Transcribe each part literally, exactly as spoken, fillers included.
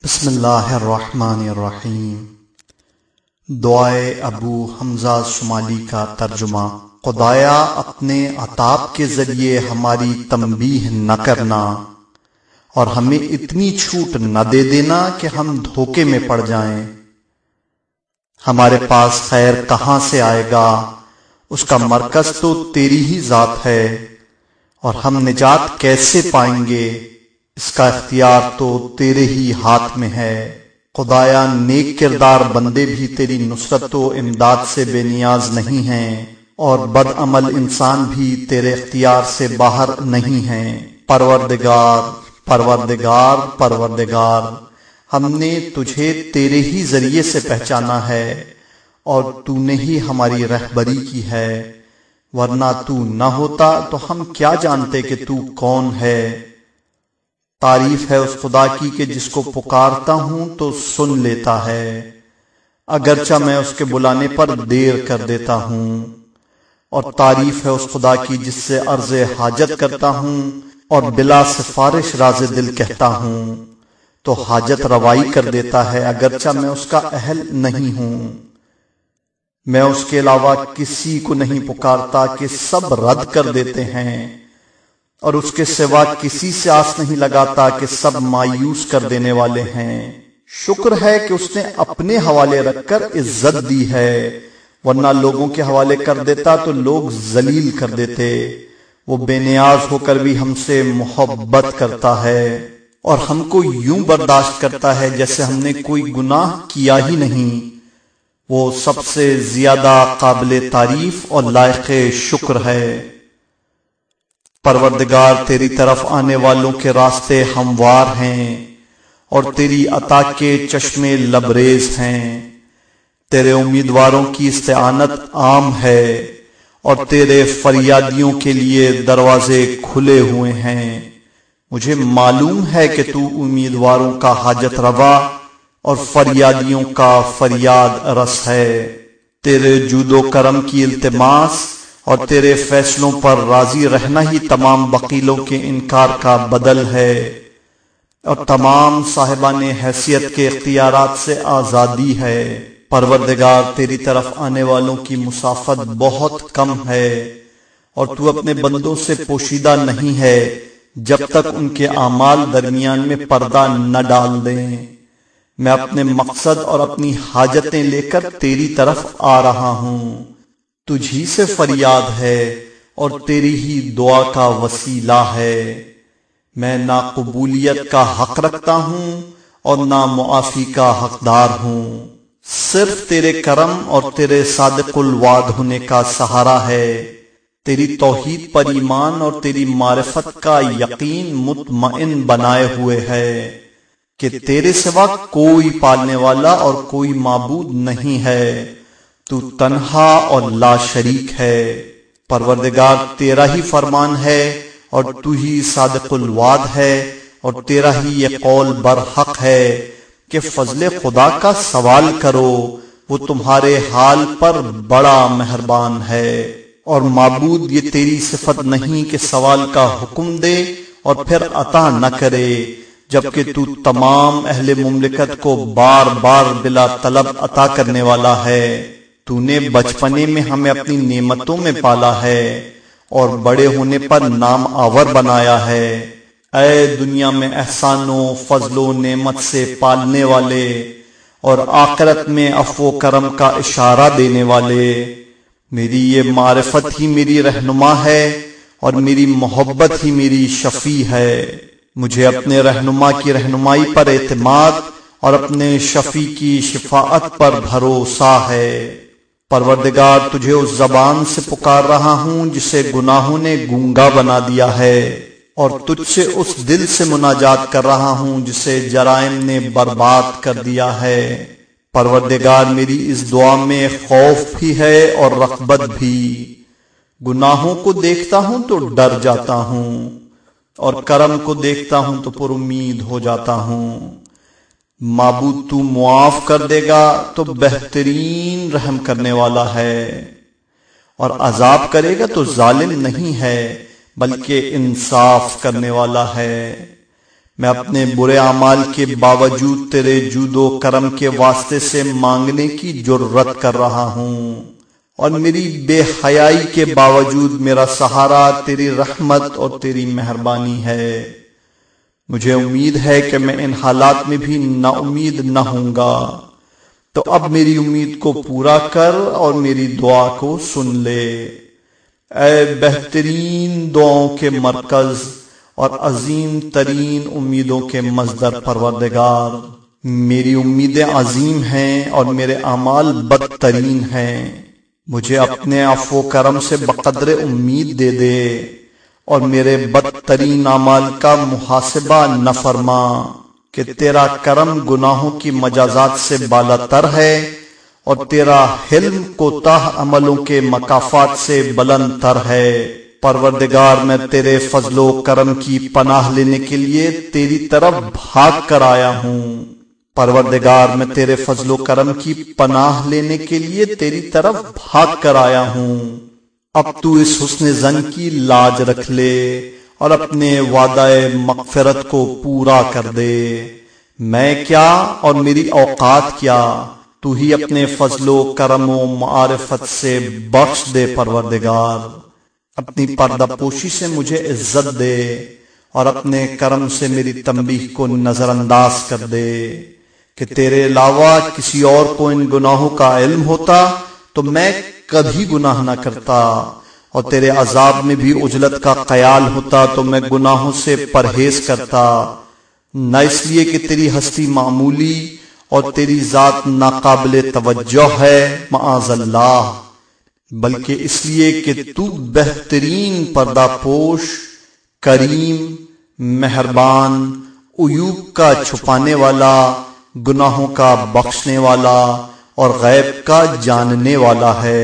بسم اللہ الرحمن الرحیم۔ دعائے ابو حمزہ شمالی کا ترجمہ۔ خدایا اپنے عطاب کے ذریعے ہماری تنبیہ نہ کرنا اور ہمیں اتنی چھوٹ نہ دے دینا کہ ہم دھوکے میں پڑ جائیں۔ ہمارے پاس خیر کہاں سے آئے گا؟ اس کا مرکز تو تیری ہی ذات ہے، اور ہم نجات کیسے پائیں گے؟ اس کا اختیار تو تیرے ہی ہاتھ میں ہے۔ خدایا نیک کردار بندے بھی تیری نصرت و امداد سے بے نیاز نہیں ہیں، اور بد عمل انسان بھی تیرے اختیار سے باہر نہیں ہیں۔ پروردگار پروردگار پروردگار ہم نے تجھے تیرے ہی ذریعے سے پہچانا ہے، اور تو نے ہی ہماری رہبری کی ہے، ورنہ تو نہ ہوتا تو ہم کیا جانتے کہ تو کون ہے۔ تعریف ہے اس خدا کی کہ جس کو پکارتا ہوں تو سن لیتا ہے، اگرچہ میں اس کے بلانے پر دیر کر دیتا ہوں۔ اور تعریف ہے اس خدا کی جس سے عرض حاجت کرتا ہوں اور بلا سفارش راز دل کہتا ہوں تو حاجت روائی کر دیتا ہے، اگرچہ میں اس کا اہل نہیں ہوں۔ میں اس کے علاوہ کسی کو نہیں پکارتا کہ سب رد کر دیتے ہیں، اور اس کے سوا کسی سے آس نہیں لگاتا کہ سب مایوس کر دینے والے ہیں۔ شکر ہے کہ اس نے اپنے حوالے رکھ کر عزت دی ہے، ورنہ لوگوں کے حوالے کر دیتا تو لوگ ذلیل کر دیتے۔ وہ بے نیاز ہو کر بھی ہم سے محبت کرتا ہے، اور ہم کو یوں برداشت کرتا ہے جیسے ہم نے کوئی گناہ کیا ہی نہیں۔ وہ سب سے زیادہ قابل تعریف اور لائق شکر ہے۔ پروردگار تیری طرف آنے والوں کے راستے ہموار ہیں، اور تیری عطا کے چشمے لبریز ہیں۔ تیرے امیدواروں کی استعانت عام ہے، اور تیرے فریادیوں کے لیے دروازے کھلے ہوئے ہیں۔ مجھے معلوم ہے کہ تو امیدواروں کا حاجت روا اور فریادیوں کا فریاد رس ہے۔ تیرے جود و کرم کی التماس اور تیرے فیصلوں پر راضی رہنا ہی تمام بخیلوں کے انکار کا بدل ہے، اور تمام صاحبان حیثیت کے اختیارات سے آزادی ہے۔ پروردگار تیری طرف آنے والوں کی مسافت بہت کم ہے، اور تو اپنے بندوں سے پوشیدہ نہیں ہے جب تک ان کے اعمال درمیان میں پردہ نہ ڈال دیں۔ میں اپنے مقصد اور اپنی حاجتیں لے کر تیری طرف آ رہا ہوں۔ تجھی سے فریاد ہے، اور تیری ہی دعا کا وسیلہ ہے۔ میں نہ قبولیت کا حق رکھتا ہوں اور نہ معافی کا حقدار ہوں۔ صرف تیرے کرم اور تیرے صادق الوعد ہونے کا سہارا ہے۔ تیری توحید پر ایمان اور تیری معرفت کا یقین مطمئن بنائے ہوئے ہے کہ تیرے سوا کوئی پالنے والا اور کوئی معبود نہیں ہے، تو تنہا اور لا شریک ہے۔ پروردگار تیرا ہی فرمان ہے، اور تو ہی صادق الوعد ہے، اور تیرا ہی یہ قول برحق ہے کہ فضل خدا کا سوال کرو، وہ تمہارے حال پر بڑا مہربان ہے۔ اور معبود یہ تیری صفت نہیں کہ سوال کا حکم دے اور پھر عطا نہ کرے، جبکہ تو تمام اہل مملکت کو بار بار بلا طلب عطا کرنے والا ہے۔ تو نے بچپنے میں ہمیں اپنی نعمتوں میں پالا ہے، اور بڑے ہونے پر نام آور بنایا ہے۔ اے دنیا میں احسان و فضل و نعمت سے پالنے والے، اور آخرت میں عفو و کرم کا اشارہ دینے والے، میری یہ معرفت ہی میری رہنما ہے، اور میری محبت ہی میری شفیع ہے۔ مجھے اپنے رہنما کی رہنمائی پر اعتماد اور اپنے شفیع کی شفاعت پر بھروسہ ہے۔ پروردگار تجھے اس زبان سے پکار رہا ہوں جسے گناہوں نے گونگا بنا دیا ہے، اور تجھ سے اس دل سے مناجات کر رہا ہوں جسے جرائم نے برباد کر دیا ہے۔ پروردگار میری اس دعا میں خوف بھی ہے اور رغبت بھی۔ گناہوں کو دیکھتا ہوں تو ڈر جاتا ہوں، اور کرم کو دیکھتا ہوں تو پر امید ہو جاتا ہوں۔ معبود تو معاف کر دے گا تو بہترین رحم کرنے والا ہے، اور عذاب کرے گا تو ظالم نہیں ہے بلکہ انصاف کرنے والا ہے۔ میں اپنے برے اعمال کے باوجود تیرے جود و کرم کے واسطے سے مانگنے کی جرت کر رہا ہوں، اور میری بے حیائی کے باوجود میرا سہارا تیری رحمت اور تیری مہربانی ہے۔ مجھے امید ہے کہ میں ان حالات میں بھی نا امید نہ ہوں گا، تو اب میری امید کو پورا کر اور میری دعا کو سن لے۔ اے بہترین دعاؤں کے مرکز اور عظیم ترین امیدوں کے مصدر پروردگار، میری امیدیں عظیم ہیں اور میرے اعمال بدترین ہیں۔ مجھے اپنے عفو و کرم سے بقدر امید دے دے اور میرے بدترین اعمال کا محاسبہ نہ فرما، کہ تیرا کرم گناہوں کی مجازات سے بالاتر ہے اور تیرا حلم کوتاہ عملوں کے مکافات سے بلند تر ہے۔ پروردگار، میں تیرے فضل و کرم کی پناہ لینے کے لیے تیری طرف بھاگ کر آیا ہوں۔ پروردگار، میں تیرے فضل و کرم کی پناہ لینے کے لیے تیری طرف بھاگ کر آیا ہوں۔ اب تو اس حسن زن کی لاج رکھ لے اور اپنے وعدہ مغفرت کو پورا کر دے۔ میں کیا اور میری اوقات کیا، تو ہی اپنے فضل و کرم و معرفت سے بخش دے۔ پروردگار، اپنی پردہ پوشی سے مجھے عزت دے اور اپنے کرم سے میری تنبیہ کو نظر انداز کر دے، کہ تیرے علاوہ کسی اور کو ان گناہوں کا علم ہوتا تو میں کبھی گناہ نہ کرتا، اور تیرے عذاب میں بھی عجلت کا خیال ہوتا تو میں گناہوں سے پرہیز کرتا، نہ اس لیے کہ تیری ہستی معمولی اور تیری ذات ناقابل توجہ ہے، معاذ اللہ، بلکہ اس لیے کہ تو بہترین پردہ پوش، کریم، مہربان، عیوب کا چھپانے والا، گناہوں کا بخشنے والا اور غیب کا جاننے والا ہے۔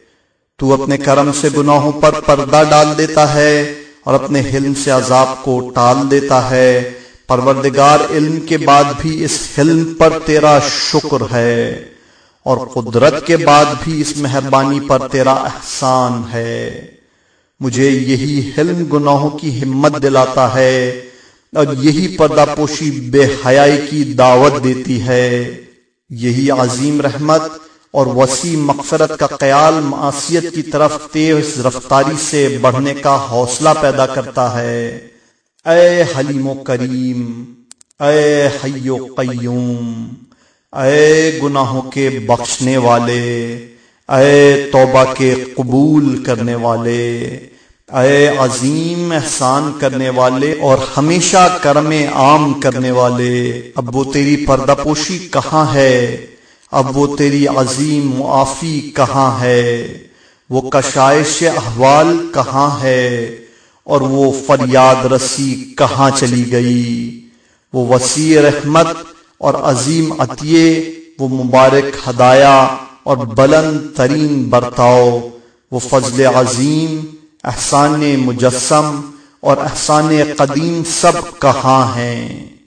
تو اپنے کرم سے گناہوں پر پردہ ڈال دیتا ہے اور اپنے حلم سے عذاب کو ٹال دیتا ہے۔ پروردگار، علم کے بعد بھی اس حلم پر تیرا شکر ہے، اور قدرت کے بعد بھی اس مہربانی پر تیرا احسان ہے۔ مجھے یہی حلم گناہوں کی ہمت دلاتا ہے، اور یہی پردہ پوشی بے حیائی کی دعوت دیتی ہے۔ یہی عظیم رحمت اور وسیع مغفرت کا خیال معصیت کی طرف تیز رفتاری سے بڑھنے کا حوصلہ پیدا کرتا ہے۔ اے حلیم و کریم، اے حی و قیوم، اے گناہوں کے بخشنے والے، اے توبہ کے قبول کرنے والے، اے عظیم احسان کرنے والے اور ہمیشہ کرم عام کرنے والے، اب وہ تیری پردہ پوشی کہاں ہے؟ اب وہ تیری عظیم معافی کہاں ہے؟ وہ کشائش احوال کہاں ہے؟ اور وہ فریاد رسی کہاں چلی گئی؟ وہ وسیع رحمت اور عظیم عطیے، وہ مبارک ہدایہ اور بلند ترین برتاؤ، وہ فضل عظیم، احسان مجسم اور احسان قدیم سب کہاں ہیں؟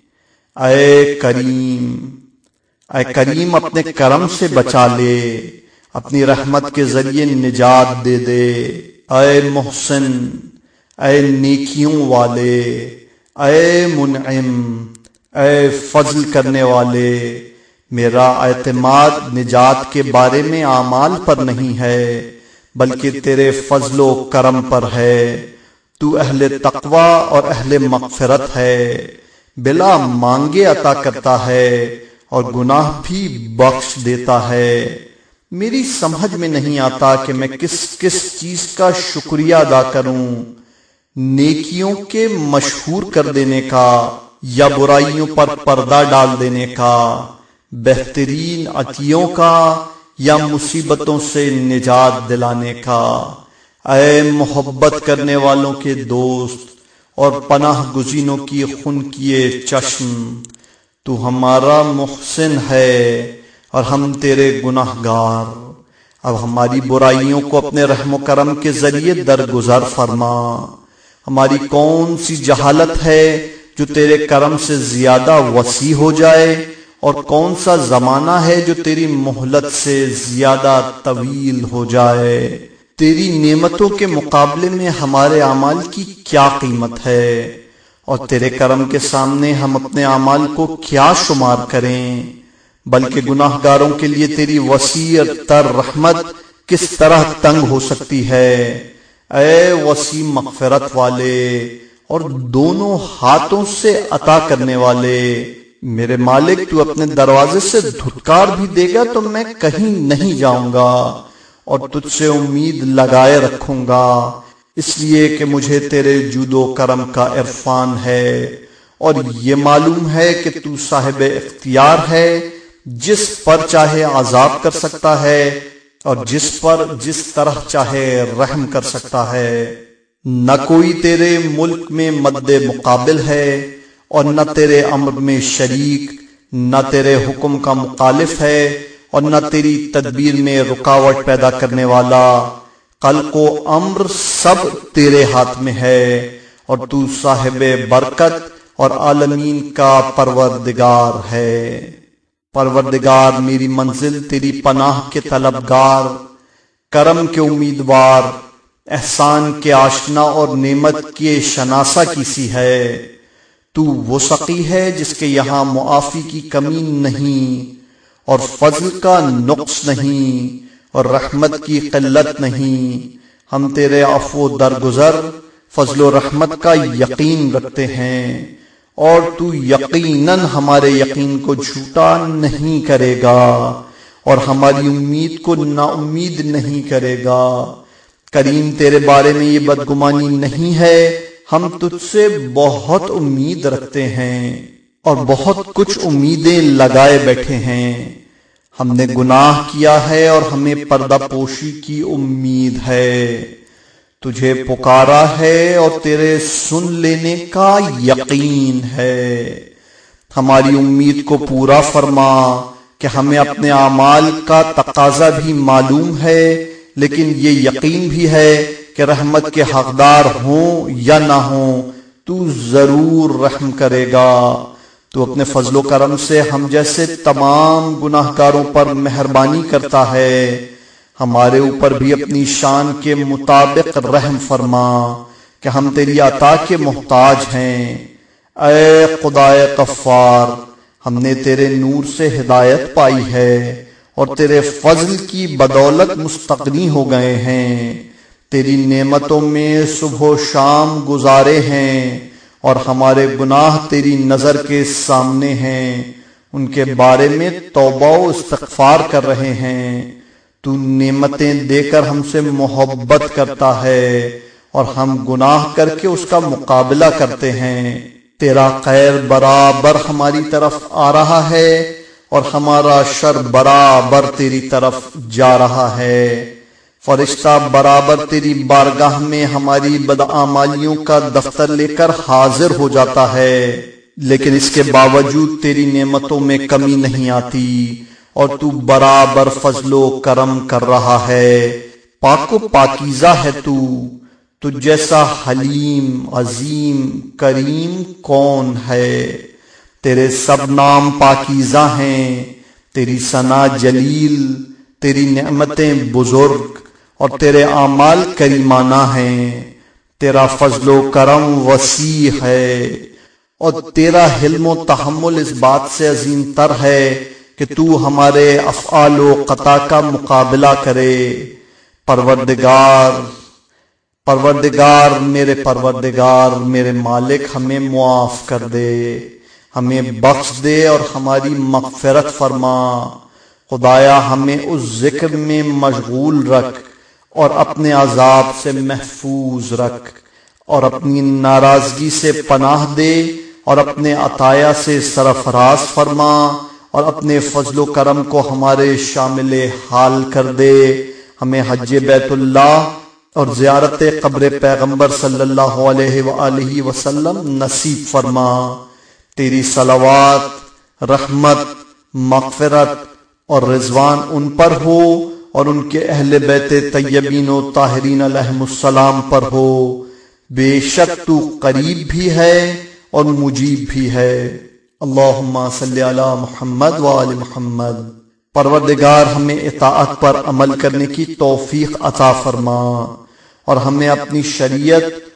اے کریم، اے کریم، اپنے کرم سے بچا لے، اپنی رحمت کے ذریعے نجات دے دے۔ اے محسن، اے نیکیوں والے، اے منعم، اے فضل کرنے والے، میرا اعتماد نجات کے بارے میں اعمال پر نہیں ہے، بلکہ تیرے فضل و کرم پر ہے۔ تو اہل تقوی اور اہل مغفرت ہے، بلا مانگے عطا کرتا ہے اور گناہ بھی بخش دیتا ہے۔ میری سمجھ میں نہیں آتا کہ میں کس کس چیز کا شکریہ ادا کروں، نیکیوں کے مشہور کر دینے کا یا برائیوں پر پردہ ڈال دینے کا، بہترین عطیوں کا یا مصیبتوں سے نجات دلانے کا۔ اے محبت کرنے والوں کے دوست اور پناہ گزینوں کی خون کیے چشم، تو ہمارا محسن ہے اور ہم تیرے گناہگار۔ اب ہماری برائیوں کو اپنے رحم و کرم کے ذریعے درگزر فرما۔ ہماری کون سی جہالت ہے جو تیرے کرم سے زیادہ وسیع ہو جائے، اور کون سا زمانہ ہے جو تیری مہلت سے زیادہ طویل ہو جائے۔ تیری نعمتوں کے مقابلے میں ہمارے اعمال کی کیا قیمت ہے؟ اور تیرے کرم کے سامنے ہم اپنے اعمال کو کیا شمار کریں، بلکہ گناہ گاروں کے لیے تیری وسیع تر رحمت کس طرح تنگ ہو سکتی ہے۔ اے وسیع مغفرت والے اور دونوں ہاتھوں سے عطا کرنے والے، میرے مالک تو اپنے دروازے سے دھتکار بھی دے گا تو میں کہیں نہیں جاؤں گا اور تجھ سے امید لگائے رکھوں گا، اس لیے کہ مجھے تیرے جود و کرم کا عرفان ہے اور یہ معلوم ہے کہ تو صاحب اختیار ہے، جس پر چاہے عذاب کر سکتا ہے اور جس پر جس طرح چاہے رحم کر سکتا ہے۔ نہ کوئی تیرے ملک میں مد مقابل ہے اور نہ تیرے امر میں شریک، نہ تیرے حکم کا مخالف ہے اور نہ تیری تدبیر میں رکاوٹ پیدا کرنے والا۔ خلق و امر سب تیرے ہاتھ میں ہے اور تو صاحب برکت اور عالمین کا پروردگار ہے۔ پروردگار میری منزل تیری پناہ کے طلبگار، کرم کے امیدوار، احسان کے آشنا اور نعمت کے شناسہ کی سی ہے۔ تو وہ سقی ہے جس کے یہاں معافی کی کمی نہیں اور فضل کا نقص نہیں اور رحمت کی قلت نہیں۔ ہم تیرے عفو درگزر، فضل و رحمت کا یقین رکھتے ہیں اور تو یقیناً ہمارے یقین کو جھوٹا نہیں کرے گا اور ہماری امید کو نا امید نہیں کرے گا۔ کریم تیرے بارے میں یہ بدگمانی نہیں ہے، ہم تجھ سے بہت امید رکھتے ہیں اور بہت کچھ امیدیں لگائے بیٹھے ہیں۔ ہم نے گناہ کیا ہے اور ہمیں پردہ پوشی کی امید ہے، تجھے پکارا ہے اور تیرے سن لینے کا یقین ہے۔ ہماری امید کو پورا فرما کہ ہمیں اپنے اعمال کا تقاضا بھی معلوم ہے، لیکن یہ یقین بھی ہے کہ رحمت کے حقدار ہوں یا نہ ہوں تو ضرور رحم کرے گا۔ تو اپنے فضل و کرم سے ہم جیسے تمام گناہ گاروں پر مہربانی کرتا ہے، ہمارے اوپر بھی اپنی شان کے مطابق رحم فرما کہ ہم تیری عطا کے محتاج ہیں۔ اے خدائے غفار، ہم نے تیرے نور سے ہدایت پائی ہے اور تیرے فضل کی بدولت مستغنی ہو گئے ہیں، تیری نعمتوں میں صبح و شام گزارے ہیں اور ہمارے گناہ تیری نظر کے سامنے ہیں، ان کے بارے میں توبہ و استغفار کر رہے ہیں۔ تو نعمتیں دے کر ہم سے محبت کرتا ہے اور ہم گناہ کر کے اس کا مقابلہ کرتے ہیں۔ تیرا خیر برابر ہماری طرف آ رہا ہے اور ہمارا شر برابر تیری طرف جا رہا ہے۔ فرشتہ برابر تیری بارگاہ میں ہماری بدعمالیوں کا دفتر لے کر حاضر ہو جاتا ہے، لیکن اس کے باوجود تیری نعمتوں میں کمی نہیں آتی اور تو برابر فضل و کرم کر رہا ہے۔ پاک و پاکیزہ ہے تو، تجھ جیسا حلیم، عظیم، کریم کون ہے؟ تیرے سب نام پاکیزہ ہیں، تیری ثنا جلیل، تیری نعمتیں بزرگ اور تیرے اعمال کریمانہ ہیں۔ تیرا فضل و کرم وسیع ہے اور تیرا حلم و تحمل اس بات سے عظیم تر ہے کہ تو ہمارے افعال و خطا کا مقابلہ کرے۔ پروردگار پروردگار میرے پروردگار میرے مالک، ہمیں معاف کر دے، ہمیں بخش دے اور ہماری مغفرت فرما۔ خدایا ہمیں اس ذکر میں مشغول رکھ اور اپنے عذاب سے محفوظ رکھ اور اپنی ناراضگی سے پناہ دے اور اپنے عطایا سے سرفراز فرما اور اپنے فضل و کرم کو ہمارے شامل حال کر دے۔ ہمیں حج بیت اللہ اور زیارت قبر پیغمبر صلی اللہ علیہ وآلہ وسلم نصیب فرما۔ تیری صلوات، رحمت، مغفرت اور رضوان ان پر ہو اور ان کے اہل بیت طیبین و طاہرین علیہم السلام پر ہو۔ بے شک تو قریب بھی ہے اور مجیب بھی ہے۔ اللہم صلی علی محمد وآل محمد۔ پروردگار ہمیں اطاعت پر عمل کرنے کی توفیق عطا فرما اور ہمیں اپنی شریعت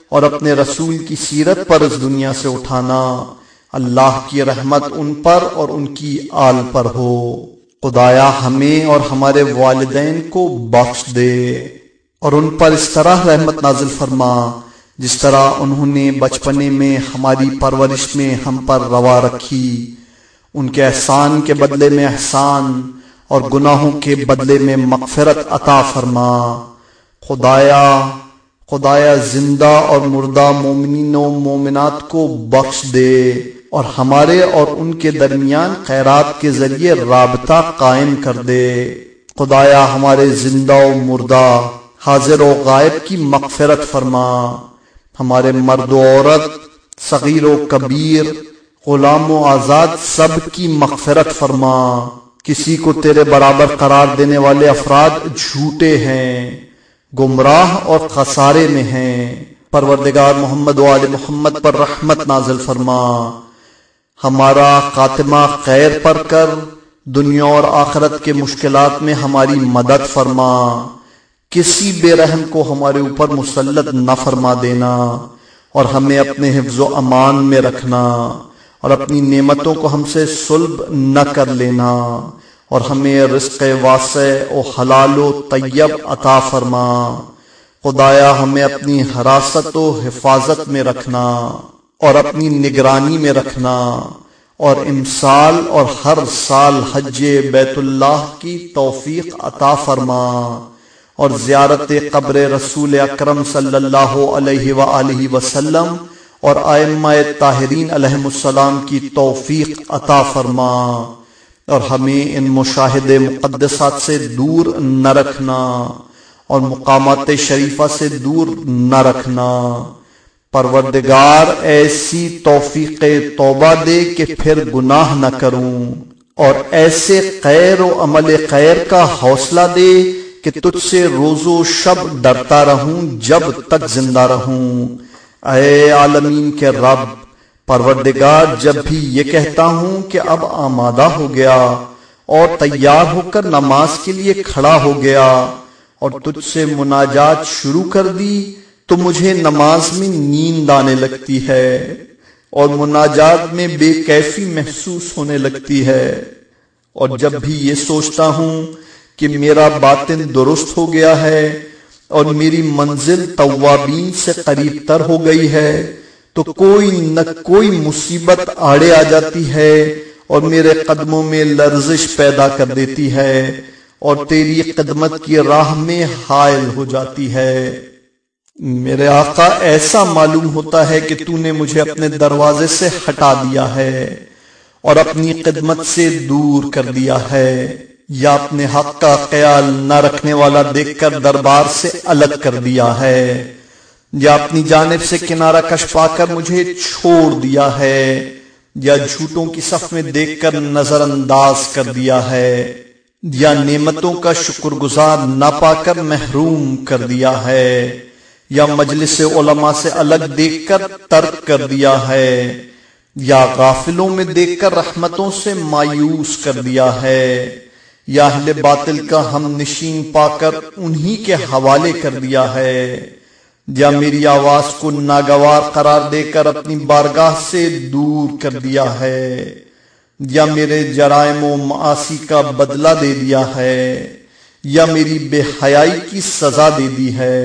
اور اپنے رسول کی سیرت پر اس دنیا سے اٹھانا۔ اللہ کی رحمت ان پر اور ان کی آل پر ہو۔ خدایا ہمیں اور ہمارے والدین کو بخش دے اور ان پر اس طرح رحمت نازل فرما جس طرح انہوں نے بچپنے میں ہماری پرورش میں ہم پر روا رکھی۔ ان کے احسان کے بدلے میں احسان اور گناہوں کے بدلے میں مغفرت عطا فرما۔ خدایا خدایا زندہ اور مردہ مومنین و مومنات کو بخش دے اور ہمارے اور ان کے درمیان خیرات کے ذریعے رابطہ قائم کر دے۔ خدایا ہمارے زندہ و مردہ، حاضر و غائب کی مغفرت فرما۔ ہمارے مرد و عورت، صغیر و کبیر، غلام و آزاد سب کی مغفرت فرما۔ کسی کو تیرے برابر قرار دینے والے افراد جھوٹے ہیں، گمراہ اور خسارے میں ہیں۔ پروردگار محمد و آل محمد پر رحمت نازل فرما۔ ہمارا خاتمہ خیر پر کر، دنیا اور آخرت کے مشکلات میں ہماری مدد فرما۔ کسی بے رحم کو ہمارے اوپر مسلط نہ فرما دینا اور ہمیں اپنے حفظ و امان میں رکھنا اور اپنی نعمتوں کو ہم سے سلب نہ کر لینا اور ہمیں رزق واسع و حلال و طیب عطا فرما۔ خدایا ہمیں اپنی حراست و حفاظت میں رکھنا اور اپنی نگرانی میں رکھنا اور امسال اور ہر سال حج بیت اللہ کی توفیق عطا فرما اور زیارت قبر رسول اکرم صلی اللہ علیہ وآلہ وسلم اور ائمہ طاہرین علیہم السلام کی توفیق عطا فرما اور ہمیں ان مشاہد مقدسات سے دور نہ رکھنا اور مقامات شریفہ سے دور نہ رکھنا۔ پروردگار ایسی توفیق توبہ دے کہ پھر گناہ نہ کروں اور ایسے خیر و عمل خیر کا حوصلہ دے کہ تجھ سے روز و شب ڈرتا رہوں جب تک زندہ رہوں۔ اے عالمین کے رب، پروردگار جب بھی یہ کہتا ہوں کہ اب آمادہ ہو گیا اور تیار ہو کر نماز کے لیے کھڑا ہو گیا اور تجھ سے مناجات شروع کر دی تو مجھے نماز میں نیند آنے لگتی ہے اور مناجات میں بے کیفی محسوس ہونے لگتی ہے، اور جب بھی یہ سوچتا ہوں کہ میرا باطن درست ہو گیا ہے اور میری منزل توابین سے قریب تر ہو گئی ہے تو کوئی نہ کوئی مصیبت آڑے آ جاتی ہے اور میرے قدموں میں لرزش پیدا کر دیتی ہے اور تیری خدمت کی راہ میں حائل ہو جاتی ہے۔ میرے آقا، ایسا معلوم ہوتا ہے کہ تو نے مجھے اپنے دروازے سے ہٹا دیا ہے اور اپنی خدمت سے دور کر دیا ہے، یا اپنے حق کا خیال نہ رکھنے والا دیکھ کر دربار سے الگ کر دیا ہے، یا اپنی جانب سے کنارہ کش پا کر مجھے چھوڑ دیا ہے، یا جھوٹوں کی صف میں دیکھ کر نظر انداز کر دیا ہے، یا نعمتوں کا شکر گزار نہ پا کر محروم کر دیا ہے، یا مجلس علماء سے الگ دیکھ کر ترک کر دیا ہے، یا غافلوں میں دیکھ کر رحمتوں سے مایوس کر دیا ہے، یا اہل باطل کا ہم نشین پا کر انہی کے حوالے کر دیا ہے، یا میری آواز کو ناگوار قرار دے کر اپنی بارگاہ سے دور کر دیا ہے، یا میرے جرائم و معاصی کا بدلہ دے دیا ہے، یا میری بے حیائی کی سزا دے دی ہے۔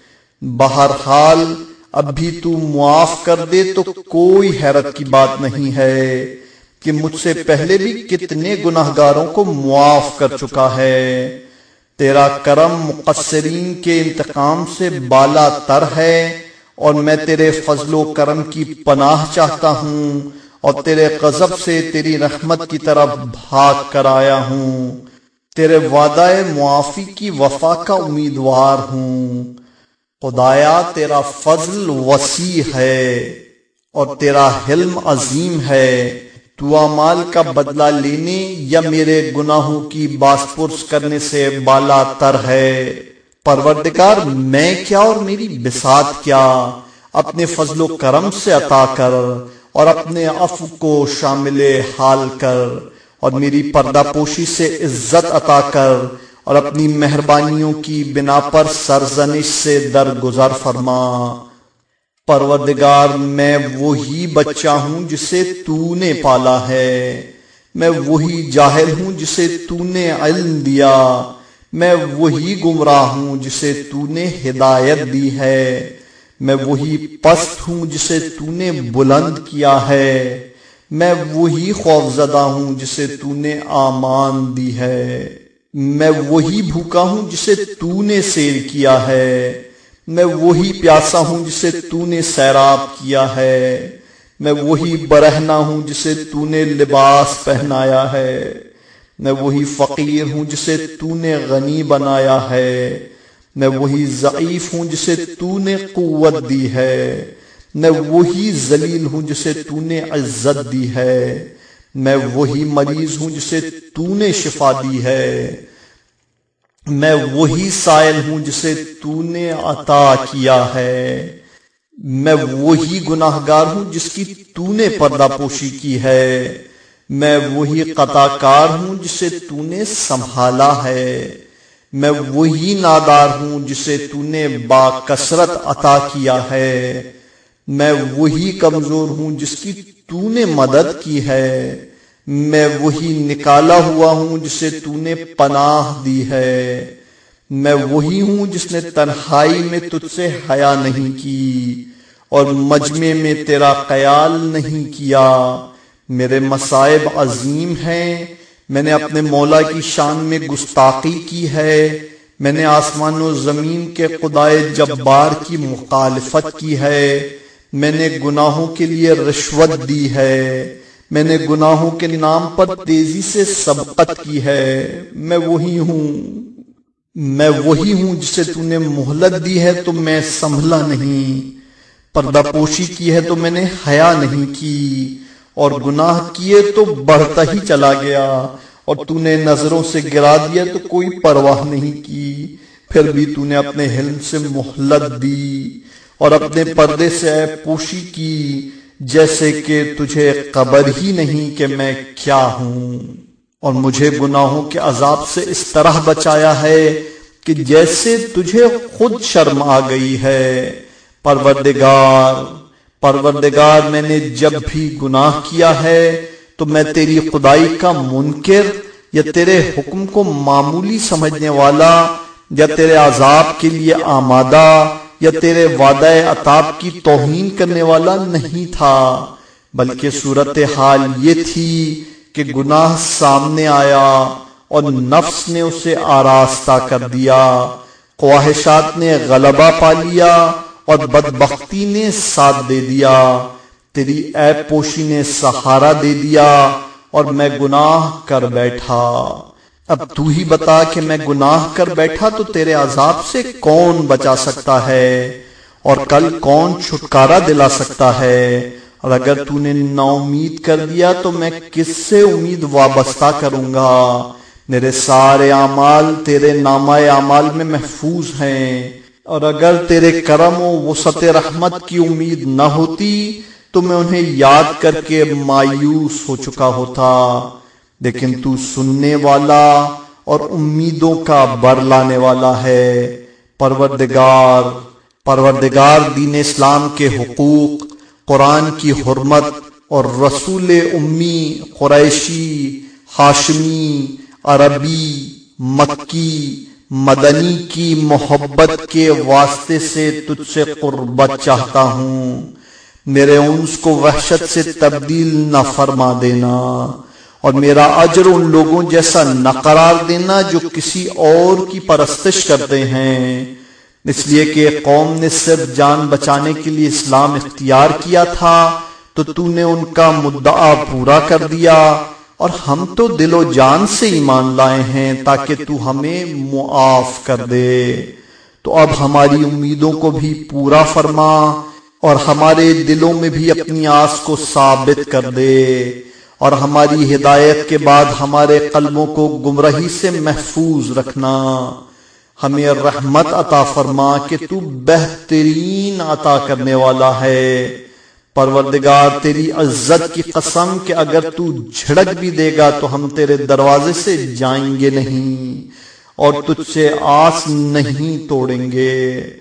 بہرحال اب بھی تو معاف کر دے تو کوئی حیرت کی بات نہیں ہے کہ مجھ سے پہلے بھی کتنے گناہگاروں کو معاف کر چکا ہے۔ تیرا کرم مقصرین کے انتقام سے بالا تر ہے اور میں تیرے فضل و کرم کی پناہ چاہتا ہوں اور تیرے غضب سے تیری رحمت کی طرف بھاگ کر آیا ہوں۔ تیرے وعدہ معافی کی وفا کا امیدوار ہوں۔ خدایا تیرا فضل وسیع ہے اور تیرا حلم عظیم ہے، تو اعمال کا بدلہ لینے یا میرے گناہوں کی باز پرس کرنے سے بالا تر ہے۔ پروردگار میں کیا اور میری بساط کیا، اپنے فضل و کرم سے عطا کر اور اپنے عفو کو شامل حال کر اور میری پردہ پوشی سے عزت عطا کر اور اپنی مہربانیوں کی بنا پر سرزنش سے درگزر فرما۔ پروردگار میں وہی بچہ ہوں جسے تو نے پالا ہے، میں وہی جاہل ہوں جسے تو نے علم دیا، میں وہی گمراہ ہوں جسے تو نے ہدایت دی ہے، میں وہی پست ہوں جسے تو نے بلند کیا ہے، میں وہی خوفزدہ ہوں جسے تو نے امان دی ہے، میں وہی بھوکا ہوں جسے تو نے سیر کیا ہے، میں وہی پیاسا ہوں جسے تو نے سیراب کیا ہے، میں وہی برہنہ ہوں جسے تو نے لباس پہنایا ہے، میں وہی فقیر ہوں جسے تو نے غنی بنایا ہے، میں وہی ضعیف ہوں جسے تو نے قوت دی ہے، میں وہی ذلیل ہوں جسے تو نے عزت دی ہے، میں وہی مریض ہوں جسے تو نے شفا دی ہے، میں وہی سائل ہوں جسے تو نے عطا کیا ہے، میں وہی گناہ گار ہوں جس کی تو نے پردہ پوشی کی ہے، میں وہی قطع کار ہوں جسے تو نے سنبھالا ہے، میں وہی نادار ہوں جسے تو نے با کثرت عطا کیا ہے، میں وہی کمزور ہوں جس کی تو نے مدد کی ہے، میں وہی نکالا ہوا ہوں جسے تو نے پناہ دی ہے، میں وہی ہوں جس نے تنہائی میں تجھ سے حیا نہیں کی اور مجمع میں تیرا خیال نہیں کیا، میرے مصائب عظیم ہیں، میں نے اپنے مولا کی شان میں گستاخی کی ہے، میں نے آسمان و زمین کے خدائے جبار کی مخالفت کی ہے، میں نے گناہوں کے لیے رشوت دی ہے، میں نے گناہوں کے نام پر تیزی سے سبقت کی ہے، میں وہی ہوں میں وہی ہوں جسے تو نے مہلت دی ہے تو میں سنبھلا نہیں، پردہ پوشی کی ہے تو میں نے حیا نہیں کی، اور گناہ کیے تو بڑھتا ہی چلا گیا، اور تو نے نظروں سے گرا دیا تو کوئی پرواہ نہیں کی، پھر بھی تو نے اپنے حلم سے مہلت دی اور اپنے پردے سے عیب پوشی کی، جیسے کہ تجھے خبر ہی نہیں کہ میں کیا ہوں، اور مجھے گناہوں کے عذاب سے اس طرح بچایا ہے کہ جیسے تجھے خود شرم آ گئی ہے۔ پروردگار پروردگار میں نے جب بھی گناہ کیا ہے تو میں تیری خدائی کا منکر یا تیرے حکم کو معمولی سمجھنے والا یا تیرے عذاب کے لیے آمادہ یا تیرے وعدہ عطاب کی توہین کرنے والا نہیں تھا، بلکہ صورتحال یہ تھی کہ گناہ سامنے آیا اور نفس نے اسے آراستہ کر دیا، خواہشات نے غلبہ پا لیا اور بدبختی نے ساتھ دے دیا، تیری عیب پوشی نے سہارا دے دیا اور میں گناہ کر بیٹھا۔ اب تو ہی بتا کہ میں گناہ کر بیٹھا تو تیرے عذاب سے کون بچا سکتا ہے اور کل کون چھٹکارا دلا سکتا ہے، اور اگر تو نے نا امید کر دیا تو میں کس سے امید وابستہ کروں گا؟ میرے سارے اعمال تیرے نامہ اعمال میں محفوظ ہیں، اور اگر تیرے کرم و وسعت رحمت کی امید نہ ہوتی تو میں انہیں یاد کر کے مایوس ہو چکا ہوتا، لیکن تو سننے والا اور امیدوں کا بر لانے والا ہے۔ پروردگار پروردگار دین اسلام کے حقوق، قرآن کی حرمت اور رسول امی قریشی ہاشمی عربی مکی مدنی کی محبت کے واسطے سے تجھ سے قربت چاہتا ہوں، میرے انس کو وحشت سے تبدیل نہ فرما دینا، اور میرا اجر ان لوگوں جیسا نہ قرار دینا جو کسی اور کی پرستش کرتے ہیں، اس لیے کہ قوم نے صرف جان بچانے کے لیے اسلام اختیار کیا تھا تو تو نے ان کا مدعا پورا کر دیا، اور ہم تو دل و جان سے ایمان لائے ہیں تاکہ تو ہمیں معاف کر دے، تو اب ہماری امیدوں کو بھی پورا فرما اور ہمارے دلوں میں بھی اپنی آس کو ثابت کر دے، اور ہماری ہدایت کے بعد ہمارے قلبوں کو گمراہی سے محفوظ رکھنا، ہمیں رحمت عطا فرما کہ تو بہترین عطا کرنے والا ہے۔ پروردگار تیری عزت کی قسم کہ اگر تو جھڑک بھی دے گا تو ہم تیرے دروازے سے جائیں گے نہیں اور تجھ سے آس نہیں توڑیں گے،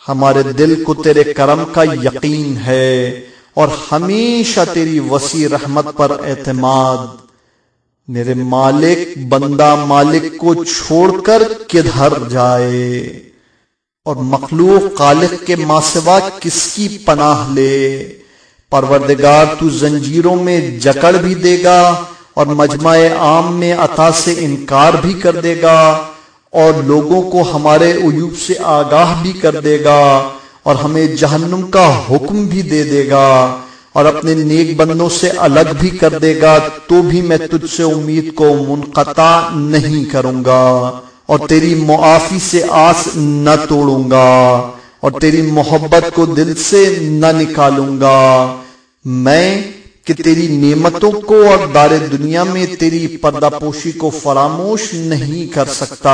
ہمارے دل کو تیرے کرم کا یقین ہے اور ہمیشہ تیری وسیع رحمت پر اعتماد۔ میرے مالک بندہ مالک کو چھوڑ کر کدھر جائے، اور مخلوق خالق کے ماں سوا کس کی پناہ لے۔ پروردگار تو زنجیروں میں جکڑ بھی دے گا اور مجمع عام میں عطا سے انکار بھی کر دے گا، اور لوگوں کو ہمارے عیوب سے آگاہ بھی کر دے گا، اور ہمیں جہنم کا حکم بھی دے دے گا، اور اپنے نیک بندوں سے الگ بھی کر دے گا، تو بھی میں تجھ سے امید کو منقطع نہیں کروں گا، اور تیری معافی سے آس نہ توڑوں گا، اور تیری محبت کو دل سے نہ نکالوں گا۔ میں کہ تیری نعمتوں کو اور دار دنیا میں تیری پردہ پوشی کو فراموش نہیں کر سکتا۔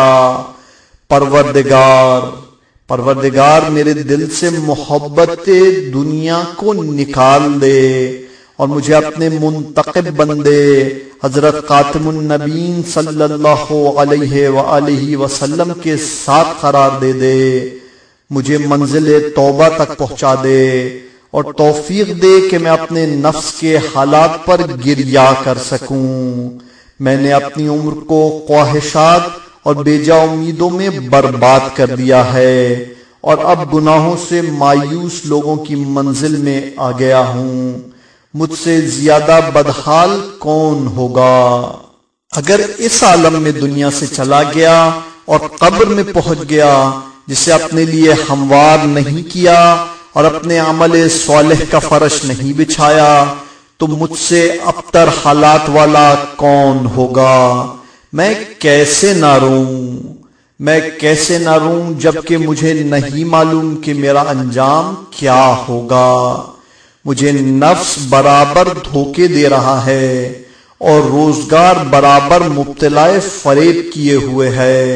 پروردگار پروردگار میرے دل سے محبت دنیا کو نکال دے اور مجھے اپنے منتخب بندے حضرت خاتم النبیین صلی اللہ علیہ وآلہ وسلم کے ساتھ قرار دے دے، مجھے منزل توبہ تک پہنچا دے، اور توفیق دے کہ میں اپنے نفس کے حالات پر گریہ کر سکوں۔ میں نے اپنی عمر کو خواہشات اور بیجا امیدوں میں برباد کر دیا ہے، اور اب گناہوں سے مایوس لوگوں کی منزل میں آ گیا ہوں۔ مجھ سے زیادہ بدحال کون ہوگا؟ اگر اس عالم میں دنیا سے چلا گیا اور قبر میں پہنچ گیا، جسے اپنے لیے ہموار نہیں کیا اور اپنے عمل صالح کا فرش نہیں بچھایا، تو مجھ سے ابتر حالات والا کون ہوگا؟ میں کیسے نہ روں میں کیسے نہ روں جبکہ مجھے نہیں معلوم کہ میرا انجام کیا ہوگا۔ مجھے نفس برابر دھوکے دے رہا ہے اور روزگار برابر مبتلا فریب کیے ہوئے ہے۔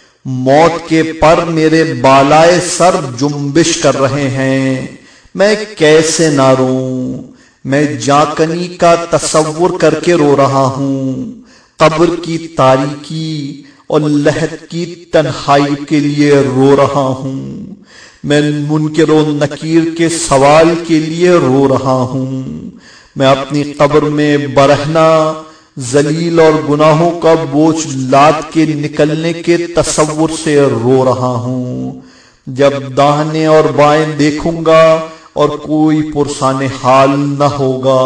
موت کے پر میرے بالائے سر جنبش کر رہے ہیں، میں کیسے نہ روں؟ میں جاکنی کا تصور کر کے رو رہا ہوں، قبر کی تاریکی اور لحد کی تنہائی کے لیے رو رہا ہوں، میں منکر و نکیر کے سوال کے لیے رو رہا ہوں، میں اپنی قبر میں برہنہ ذلیل اور گناہوں کا بوجھ لاد کے نکلنے کے تصور سے رو رہا ہوں۔ جب داہنے اور بائیں دیکھوں گا اور کوئی پرسان حال نہ ہوگا،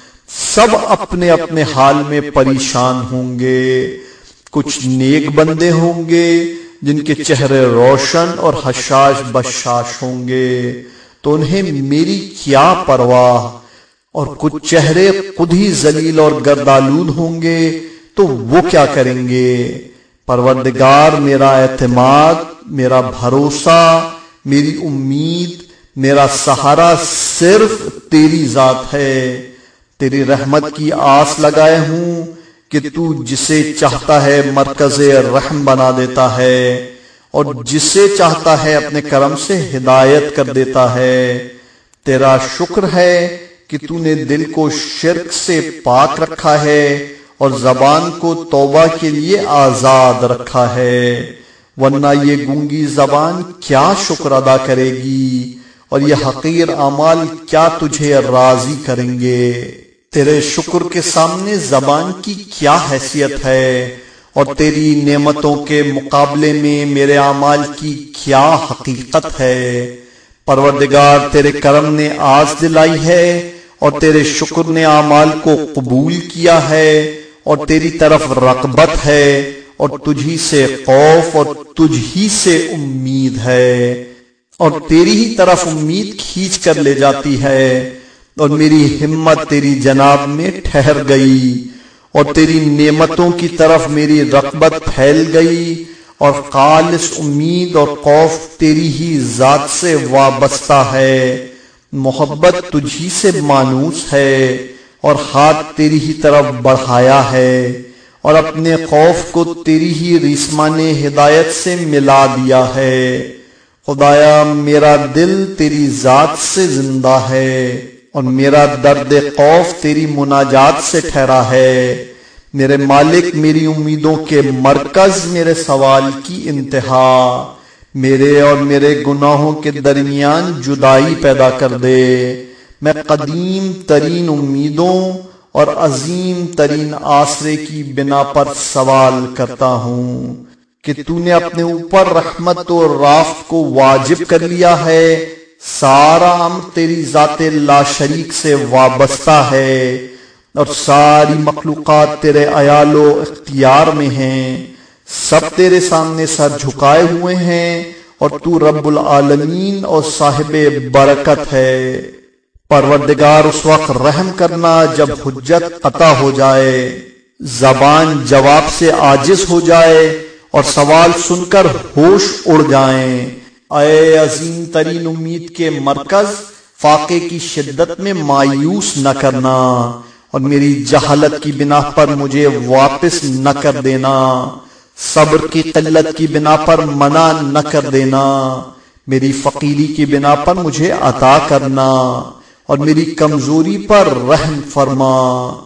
سب اپنے اپنے حال میں پریشان ہوں گے۔ کچھ نیک بندے ہوں گے جن کے چہرے روشن اور حشاش بشاش ہوں گے، تو انہیں میری کیا پرواہ، اور کچھ چہرے خود ہی ذلیل اور گردآلود ہوں گے، تو وہ کیا کریں گے؟ پروردگار میرا اعتماد، میرا بھروسہ، میری امید، میرا سہارا صرف تیری ذات ہے۔ تیری رحمت کی آس لگائے ہوں کہ تو جسے چاہتا ہے مرکز رحم بنا دیتا ہے، اور جسے چاہتا ہے اپنے کرم سے ہدایت کر دیتا ہے۔ تیرا شکر ہے کہ تو نے دل کو شرک سے پاک رکھا ہے اور زبان کو توبہ کے لیے آزاد رکھا ہے، ورنہ یہ گونگی زبان کیا شکر ادا کرے گی، اور یہ حقیر اعمال کیا تجھے راضی کریں گے۔ تیرے شکر کے سامنے زبان کی کیا حیثیت ہے، اور تیری نعمتوں کے مقابلے میں میرے اعمال کی کیا حقیقت ہے۔ پروردگار تیرے کرم نے آس دلائی ہے، اور تیرے شکر نے اعمال کو قبول کیا ہے، اور تیری طرف رغبت ہے، اور تجھی سے خوف اور تجھی سے امید ہے، اور تیری ہی طرف امید کھینچ کر لے جاتی ہے، اور میری ہمت تیری جناب میں ٹھہر گئی، اور تیری نعمتوں کی طرف میری رغبت پھیل گئی، اور خالص امید اور خوف تیری ہی ذات سے وابستہ ہے۔ محبت تجھی سے مانوس ہے، اور ہاتھ تیری ہی طرف بڑھایا ہے، اور اپنے خوف کو تیری ہی ریسمان ہدایت سے ملا دیا ہے۔ خدایا میرا دل تیری ذات سے زندہ ہے، اور میرا درد خوف تیری مناجات سے ٹھہرا ہے۔ میرے مالک میری امیدوں کے مرکز، میرے سوال کی انتہا، میرے اور میرے گناہوں کے درمیان جدائی پیدا کر دے۔ میں قدیم ترین امیدوں اور عظیم ترین آسرے کی بنا پر سوال کرتا ہوں کہ تو نے اپنے اوپر رحمت و رافت کو واجب کر لیا ہے۔ سارا امر تیری ذات لا شریک سے وابستہ ہے اور ساری مخلوقات تیرے عیال و اختیار میں ہیں۔ سب تیرے سامنے سر جھکائے ہوئے ہیں اور تو رب العالمین اور صاحب برکت ہے۔ پروردگار اس وقت رحم کرنا جب حجت قطع ہو جائے، زبان جواب سے عاجز ہو جائے اور سوال سن کر ہوش اڑ جائیں۔ اے عظیم ترین امید کے مرکز، فاقے کی شدت میں مایوس نہ کرنا اور میری جہالت کی بنا پر مجھے واپس نہ کر دینا، صبر کی قلت کی بنا پر منع نہ کر دینا، میری فقیری کی بنا پر مجھے عطا کرنا اور میری کمزوری پر رحم فرما۔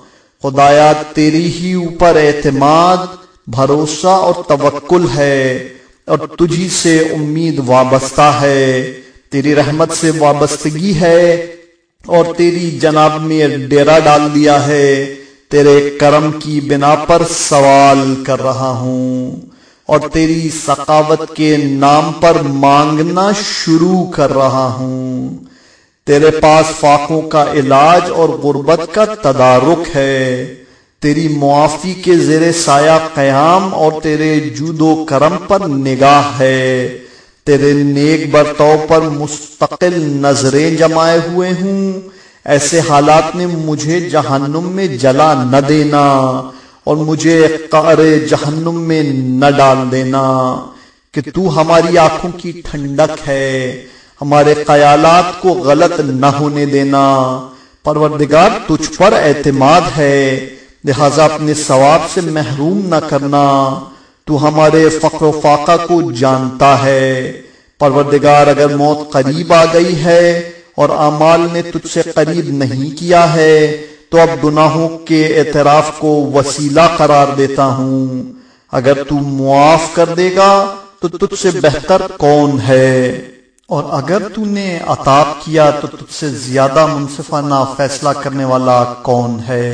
خدایا تیری ہی اوپر اعتماد، بھروسہ اور توکل ہے اور تجھی سے امید وابستہ ہے، تیری رحمت سے وابستگی ہے اور تیری جناب میں ڈیرا ڈال دیا ہے۔ تیرے کرم کی بنا پر سوال کر رہا ہوں اور تیری سخاوت کے نام پر مانگنا شروع کر رہا ہوں۔ تیرے پاس فاقوں کا علاج اور غربت کا تدارک ہے، تیری معافی کے زیر سایہ قیام اور تیرے جود و کرم پر نگاہ ہے۔ تیرے نیک برتاؤ پر مستقل نظریں جمائے ہوئے ہوں۔ ایسے حالات میں مجھے جہنم میں جلا نہ دینا اور مجھے قعر جہنم میں نہ ڈال دینا، کہ تو ہماری آنکھوں کی ٹھنڈک ہے، ہمارے خیالات کو غلط نہ ہونے دینا۔ پروردگار تجھ پر اعتماد ہے، لہذا اپنے ثواب سے محروم نہ کرنا، تو ہمارے فقر و فاقہ کو جانتا ہے۔ پروردگار اگر موت قریب آ گئی ہے اور اعمال نے تجھ سے قریب نہیں کیا ہے تو اب گناہوں کے اعتراف کو وسیلہ قرار دیتا ہوں۔ اگر تو معاف کر دے گا تو تجھ سے بہتر کون ہے، اور اگر تو نے عطاب کیا تو تجھ سے زیادہ منصفانہ فیصلہ کرنے والا کون ہے۔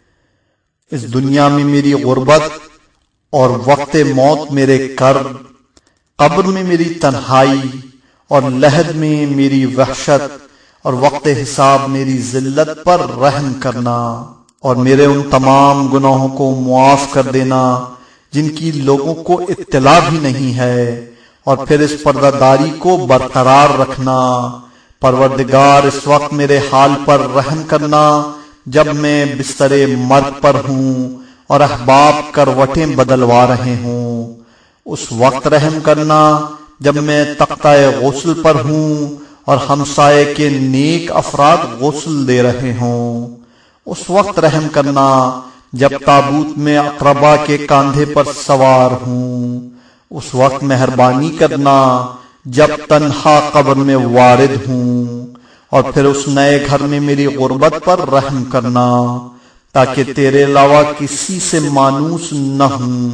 اس دنیا میں میری غربت اور وقت موت میرے کرب، قبر میں میری تنہائی اور لحد میں میری وحشت اور وقت حساب میری ذلت پر رحم کرنا، اور میرے ان تمام گناہوں کو معاف کر دینا جن کی لوگوں کو اطلاع بھی نہیں ہے، اور پھر اس پردہ داری کو برقرار رکھنا۔ پروردگار اس وقت میرے حال پر رحم کرنا جب میں بستر مرگ پر ہوں اور احباب کروٹیں بدلوا رہے ہوں، اس وقت رحم کرنا جب میں تختہ غسل پر ہوں اور ہمسائے کے نیک افراد غسل دے رہے ہوں، اس وقت رحم کرنا جب تابوت میں اقربا کے کاندھے پر سوار ہوں، اس وقت مہربانی کرنا جب تنہا قبر میں وارد ہوں، اور پھر اس نئے گھر میں میری غربت پر رحم کرنا تاکہ تیرے علاوہ کسی سے مانوس نہ ہوں۔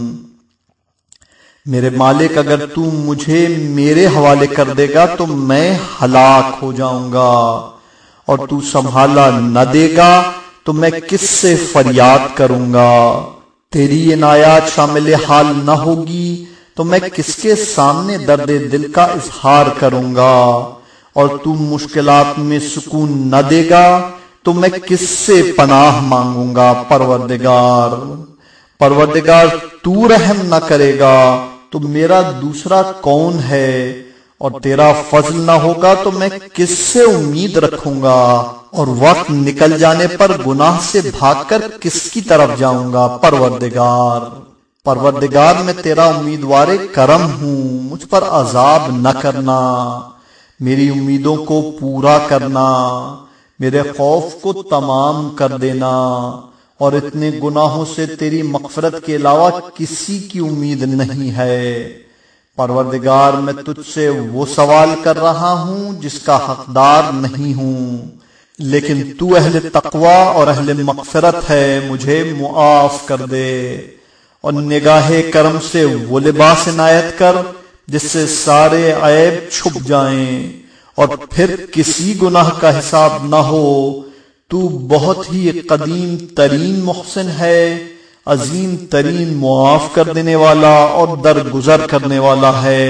میرے مالک اگر تو مجھے میرے حوالے کر دے گا تو میں ہلاک ہو جاؤں گا، اور تو سنبھالا نہ دے گا تو میں کس سے فریاد کروں گا۔ تیری عنایات شامل حال نہ ہوگی تو میں کس کے سامنے درد دل کا اظہار کروں گا، اور تو مشکلات میں سکون نہ دے گا تو میں کس سے پناہ مانگوں گا۔ پروردگار پروردگار تو رحم نہ کرے گا تو میرا دوسرا کون ہے، اور تیرا فضل نہ ہوگا تو میں کس سے امید رکھوں گا، اور وقت نکل جانے پر گناہ سے بھاگ کر کس کی طرف جاؤں گا۔ پروردگار پروردگار میں تیرا امیدوار کرم ہوں، مجھ پر عذاب نہ کرنا، میری امیدوں کو پورا کرنا، میرے خوف کو تمام کر دینا، اور اتنے گناہوں سے تیری مغفرت کے علاوہ کسی کی امید نہیں ہے۔ پروردگار میں تجھ سے وہ سوال کر رہا ہوں جس کا حقدار نہیں ہوں، لیکن تو اہل تقوی اور اہل مغفرت ہے، مجھے معاف کر دے، اور نگاہ کرم سے وہ لباس عنایت کر جس سے سارے عیب چھپ جائیں اور پھر کسی گناہ کا حساب نہ ہو۔ تو بہت ہی قدیم ترین محسن ہے، عظیم ترین معاف کر دینے والا اور درگزر کرنے والا ہے۔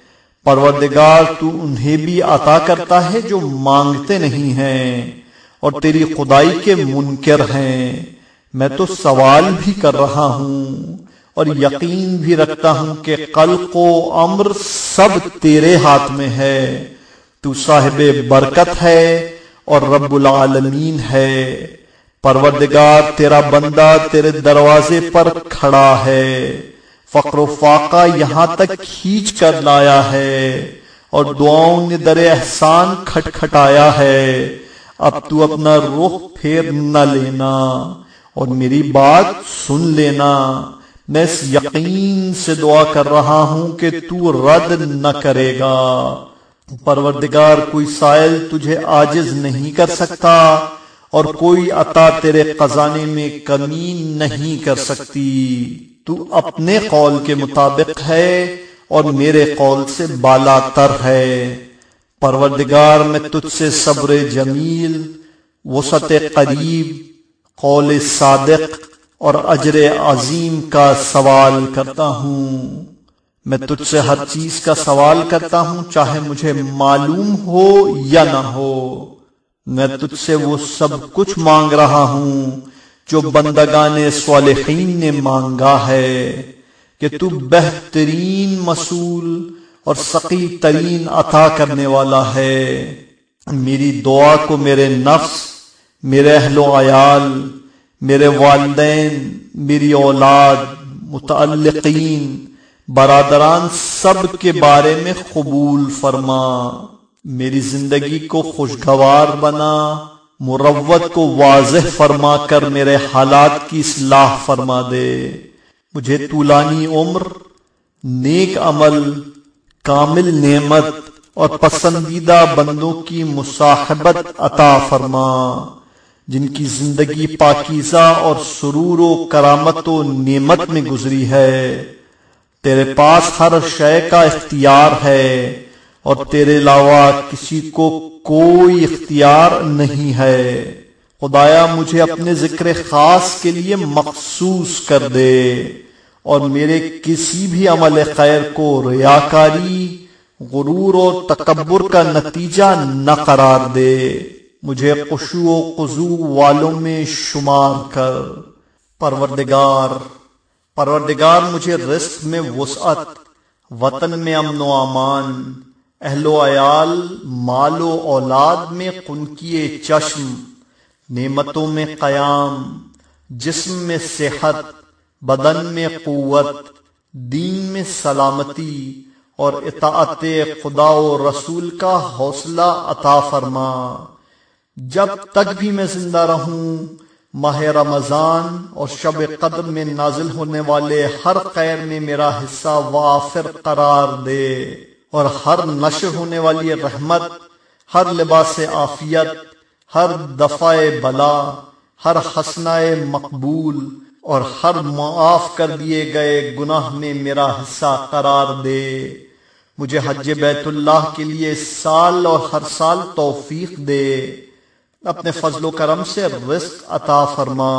پروردگار تو انہیں بھی عطا کرتا ہے جو مانگتے نہیں ہیں اور تیری خدائی کے منکر ہیں۔ میں تو سوال بھی کر رہا ہوں اور یقین بھی رکھتا ہوں کہ خلق و امر سب تیرے ہاتھ میں ہے۔ تو صاحب برکت ہے اور رب العالمین ہے۔ پروردگار تیرا بندہ تیرے دروازے پر کھڑا ہے، فقر و فاقہ یہاں تک کھینچ کر لایا ہے اور دعاؤں نے در احسان کھٹکھٹایا ہے۔ اب تو اپنا رخ پھیر نہ لینا اور میری بات سن لینا۔ میں اس یقین سے دعا کر رہا ہوں کہ تو رد نہ کرے گا۔ پروردگار کوئی سائل تجھے عاجز نہیں کر سکتا اور کوئی عطا تیرے خزانے میں کمی نہیں کر سکتی۔ تو اپنے قول کے مطابق ہے اور میرے قول سے بالا تر ہے۔ پروردگار میں تجھ سے صبر جمیل، وسعت قریب، قول صادق اور اجر عظیم کا سوال کرتا ہوں۔ میں تجھ سے ہر چیز کا سوال کرتا ہوں، چاہے مجھے معلوم ہو یا نہ ہو۔ میں تجھ سے وہ سب کچھ مانگ رہا ہوں جو بندگان صالحین نے مانگا ہے کہ تو بہترین مسئول اور سقی ترین عطا کرنے والا ہے۔ میری دعا کو میرے نفس، میرے اہل و عیال، میرے والدین، میری اولاد، متعلقین، برادران سب کے بارے میں قبول فرما۔ میری زندگی کو خوشگوار بنا، مروت کو واضح فرما کر میرے حالات کی اصلاح فرما دے۔ مجھے طولانی عمر، نیک عمل، کامل نعمت اور پسندیدہ بندوں کی مصاحبت عطا فرما، جن کی زندگی پاکیزہ اور سرور و کرامت و نعمت میں گزری ہے۔ تیرے پاس ہر شے کا اختیار ہے اور تیرے علاوہ کسی کو کوئی اختیار نہیں ہے۔ خدایا مجھے اپنے ذکر خاص کے لیے مخصوص کر دے اور میرے کسی بھی عمل خیر کو ریاکاری، غرور اور تکبر کا نتیجہ نہ قرار دے۔ مجھے خشوع و خضوع والوں میں شمار کر۔ پروردگار پروردگار مجھے رزق میں وسعت، وطن میں امن و امان، اہل و عیال، مال و اولاد میں قنقی چشم، نعمتوں میں قیام، جسم میں صحت، بدن میں قوت، دین میں سلامتی اور اطاعت خدا و رسول کا حوصلہ عطا فرما۔ جب تک بھی میں زندہ رہوں ماہ رمضان اور شب قدر میں نازل ہونے والے ہر خیر میں میرا حصہ وافر قرار دے، اور ہر نشر ہونے والی رحمت، ہر لباس عافیت، ہر دفع بلا، ہر حسنہ مقبول اور ہر معاف کر دیے گئے گناہ میں میرا حصہ قرار دے۔ مجھے حج بیت اللہ کے لیے سال اور ہر سال توفیق دے۔ اپنے فضل و کرم سے رزق عطا فرما،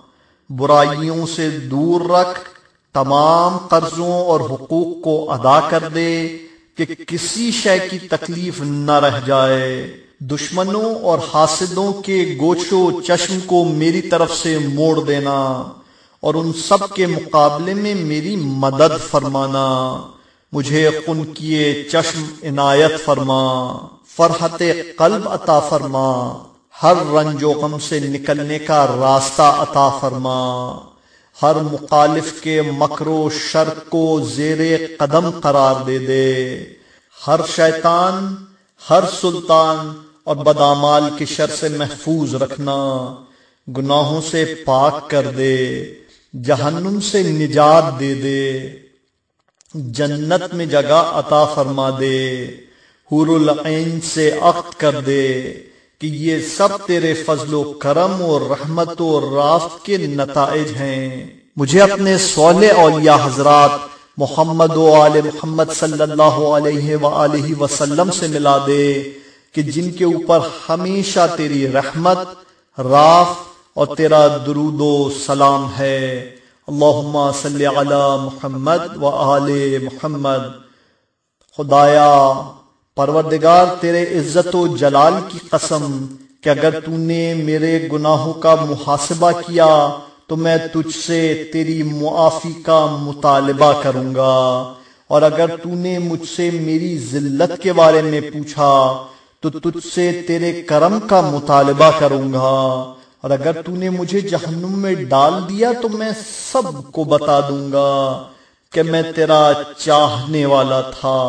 برائیوں سے دور رکھ، تمام قرضوں اور حقوق کو ادا کر دے کہ کسی شے کی تکلیف نہ رہ جائے۔ دشمنوں اور حاسدوں کے گوش و چشم کو میری طرف سے موڑ دینا اور ان سب کے مقابلے میں میری مدد فرمانا۔ مجھے قنقی چشم عنایت فرما، فرحت قلب عطا فرما، ہر رنج و غم سے نکلنے کا راستہ عطا فرما، ہر مخالف کے مکر و شر کو زیر قدم قرار دے دے، ہر شیطان، ہر سلطان اور بدعمال کی شر سے محفوظ رکھنا، گناہوں سے پاک کر دے، جہنم سے نجات دے دے، جنت میں جگہ عطا فرما دے، حور العین سے عقد کر دے کہ یہ سب تیرے فضل و کرم اور رحمت و رافت کے نتائج ہیں۔ مجھے اپنے صالح اولیاء حضرات محمد و آل محمد صلی اللہ علیہ وآلہ وسلم سے ملا دے کہ جن کے اوپر ہمیشہ تیری رحمت، راف اور تیرا درود و سلام ہے۔ اللہم صلی علی محمد و آل محمد۔ خدایا پروردگار تیرے عزت و جلال کی قسم کہ اگر تو نے میرے گناہوں کا محاسبہ کیا تو میں تجھ سے تیری معافی کا مطالبہ کروں گا، اور اگر تو نے مجھ سے میری ذلت کے بارے میں پوچھا تو تجھ سے تیرے کرم کا مطالبہ کروں گا، اور اگر تو نے مجھے جہنم میں ڈال دیا تو میں سب کو بتا دوں گا کہ میں تیرا چاہنے والا تھا۔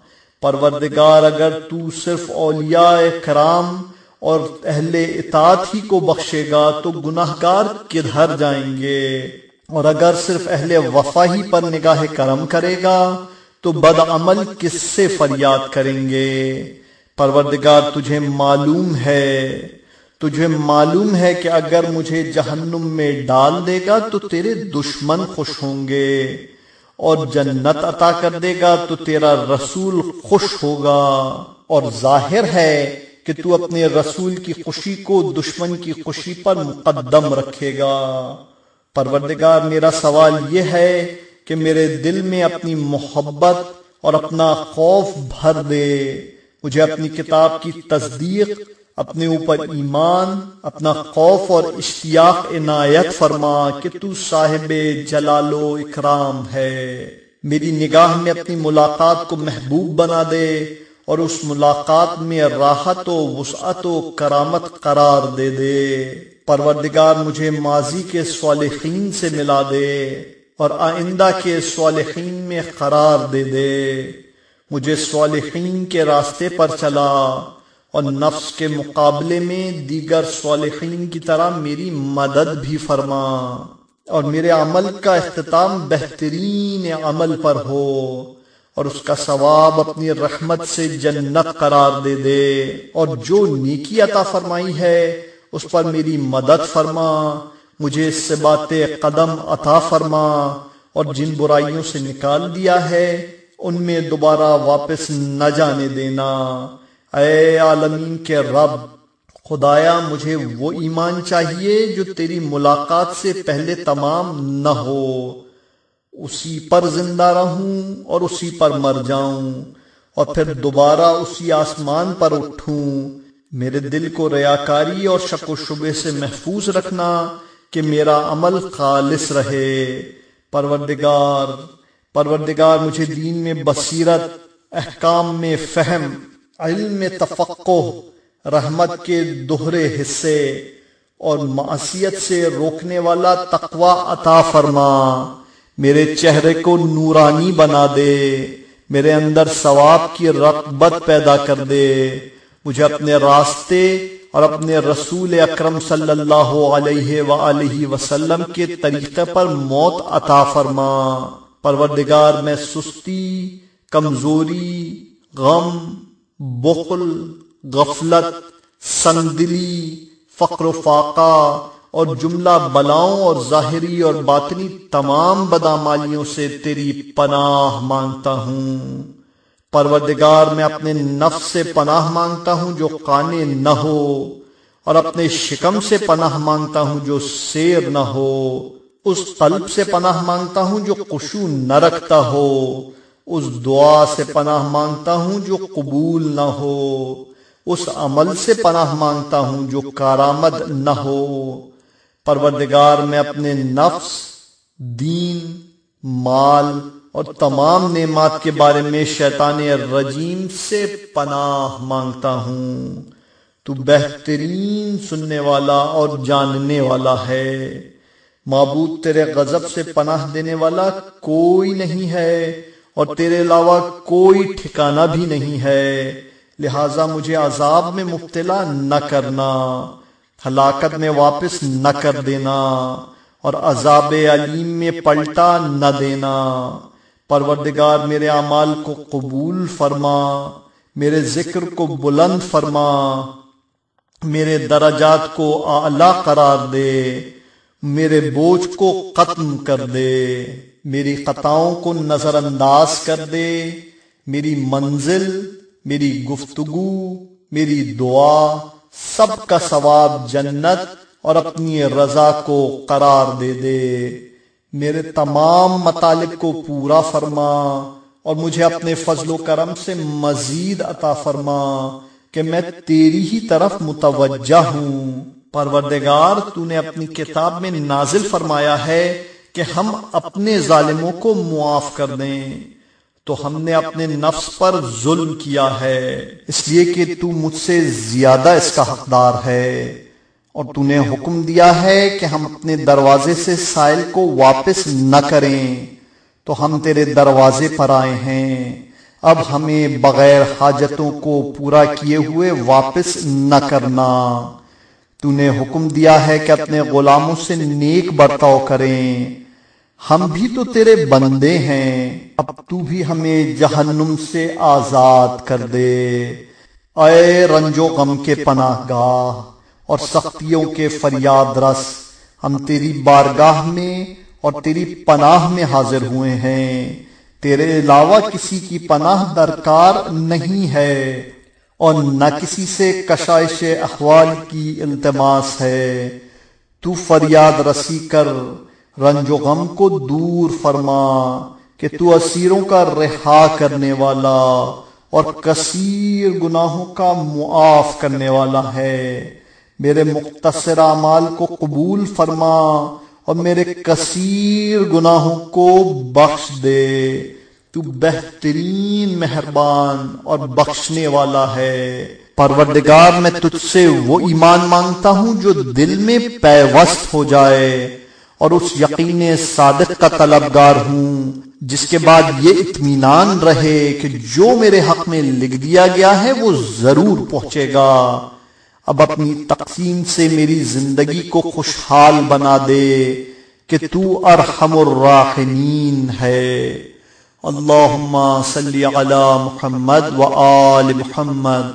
پروردگار اگر تو صرف اولیاء کرام اور اہل اطاعت ہی کو بخشے گا تو گناہگار کدھر جائیں گے، اور اگر صرف اہل وفا ہی پر نگاہ کرم کرے گا تو بدعمل کس سے فریاد کریں گے۔ پروردگار تجھے معلوم ہے تجھے معلوم ہے کہ اگر مجھے جہنم میں ڈال دے گا تو تیرے دشمن خوش ہوں گے، اور جنت عطا کر دے گا تو تیرا رسول خوش ہوگا، اور ظاہر ہے کہ تو اپنے رسول کی خوشی کو دشمن کی خوشی پر مقدم رکھے گا۔ پروردگار میرا سوال یہ ہے کہ میرے دل میں اپنی محبت اور اپنا خوف بھر دے، مجھے اپنی کتاب کی تصدیق، اپنے اوپر ایمان، اپنا خوف اور اشتیاق عنایت فرما کہ تو صاحب جلال و اکرام ہے۔ میری نگاہ میں اپنی ملاقات کو محبوب بنا دے، اور اس ملاقات میں راحت و وسعت و کرامت قرار دے دے۔ پروردگار مجھے ماضی کے صالحین سے ملا دے اور آئندہ کے صالحین میں قرار دے دے۔ مجھے صالحین کے راستے پر چلا، اور نفس کے مقابلے میں دیگر صالحین کی طرح میری مدد بھی فرما، اور میرے عمل کا اختتام بہترین عمل پر ہو، اور اس کا ثواب اپنی رحمت سے جنت قرار دے دے، اور جو نیکی عطا فرمائی ہے اس پر میری مدد فرما، مجھے ثبات قدم عطا فرما، اور جن برائیوں سے نکال دیا ہے ان میں دوبارہ واپس نہ جانے دینا۔ اے عالمین کے رب، خدایا مجھے وہ ایمان چاہیے جو تیری ملاقات سے پہلے تمام نہ ہو، اسی پر زندہ رہوں اور اسی پر مر جاؤں، اور پھر دوبارہ اسی آسمان پر اٹھوں۔ میرے دل کو ریاکاری اور شک و شبے سے محفوظ رکھنا کہ میرا عمل خالص رہے۔ پروردگار پروردگار مجھے دین میں بصیرت، احکام میں فہم، علم میں تفقہ، رحمت کے دوہرے حصے اور معصیت سے روکنے والا تقوی عطا فرما۔ میرے چہرے کو نورانی بنا دے، میرے اندر ثواب کی رغبت پیدا کر دے، مجھے اپنے راستے اور اپنے رسول اکرم صلی اللہ علیہ وآلہ وسلم کے طریقے پر موت عطا فرما۔ پروردگار میں سستی، کمزوری، غم، بخل، غفلت، سنگدلی، فقر و فاقہ اور جملہ بلاؤں اور ظاہری اور باطنی تمام بدعمالیوں سے تیری پناہ مانگتا ہوں۔ پروردگار میں اپنے نفس سے پناہ مانگتا ہوں جو قانے نہ ہو، اور اپنے شکم سے پناہ مانگتا ہوں جو سیر نہ ہو، اس قلب سے پناہ مانگتا ہوں جو خشوع نہ رکھتا ہو، اس دعا سے پناہ مانگتا ہوں جو قبول نہ ہو، اس عمل سے پناہ مانگتا ہوں جو کارآمد نہ ہو۔ پروردگار میں اپنے نفس، دین، مال اور تمام نعمات کے بارے میں شیطان رجیم سے پناہ مانگتا ہوں۔ تو بہترین سننے والا اور جاننے والا ہے۔ معبود تیرے غضب سے پناہ دینے والا کوئی نہیں ہے، اور تیرے علاوہ کوئی ٹھکانہ بھی نہیں ہے، لہٰذا مجھے عذاب میں مبتلا نہ کرنا، ہلاکت میں واپس نہ کر دینا، اور عذاب علیم میں پلٹا نہ دینا۔ پروردگار میرے اعمال کو قبول فرما، میرے ذکر کو بلند فرما، میرے درجات کو اعلیٰ قرار دے، میرے بوجھ کو ختم کر دے، میری خطاؤں کو نظر انداز کر دے، میری منزل، میری گفتگو، میری دعا، سب کا ثواب جنت اور اپنی رضا کو قرار دے دے۔ میرے تمام مطالب کو پورا فرما اور مجھے اپنے فضل و کرم سے مزید عطا فرما کہ میں تیری ہی طرف متوجہ ہوں۔ پروردگار، تو نے اپنی کتاب میں نازل فرمایا ہے کہ ہم اپنے ظالموں کو معاف کر دیں، تو ہم نے اپنے نفس پر ظلم کیا ہے، اس لیے کہ تو مجھ سے زیادہ اس کا حقدار ہے، اور تو نے حکم دیا ہے کہ ہم اپنے دروازے سے سائل کو واپس نہ کریں، تو ہم تیرے دروازے پر آئے ہیں، اب ہمیں بغیر حاجتوں کو پورا کیے ہوئے واپس نہ کرنا۔ تو نے حکم دیا ہے کہ اپنے غلاموں سے نیک برتاؤ کریں، ہم بھی تو تیرے بندے ہیں، اب تو بھی ہمیں جہنم سے آزاد کر دے۔ اے رنج و غم کے پناہ گاہ اور سختیوں کے فریاد رس، ہم تیری بارگاہ میں اور تیری پناہ میں حاضر ہوئے ہیں، تیرے علاوہ کسی کی پناہ درکار نہیں ہے اور نہ کسی سے کشائش احوال کی التماس ہے۔ تو فریاد رسی کر رنج و غم کو دور فرما کہ تو اسیروں کا رہا کرنے والا اور کثیر گناہوں کا معاف کرنے والا ہے۔ میرے مختصر اعمال کو قبول فرما اور میرے کثیر گناہوں کو بخش دے، تو بہترین مہربان اور بخشنے والا ہے۔ پروردگار، میں تجھ سے وہ ایمان مانگتا ہوں جو دل میں پیوست ہو جائے اور اس یقین صادق کا طلبگار ہوں جس کے بعد یہ اطمینان رہے کہ جو میرے حق میں لکھ دیا گیا ہے وہ ضرور پہنچے گا۔ اب اپنی تقسیم سے میری زندگی کو خوشحال بنا دے کہ تو ارحم الراحمین ہے۔ اللہم صلی علی محمد و آل محمد،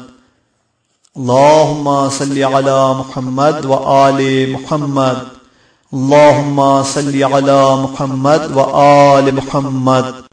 اللہم صلی علی محمد و آل محمد، اللہم صلی علی محمد و آل محمد۔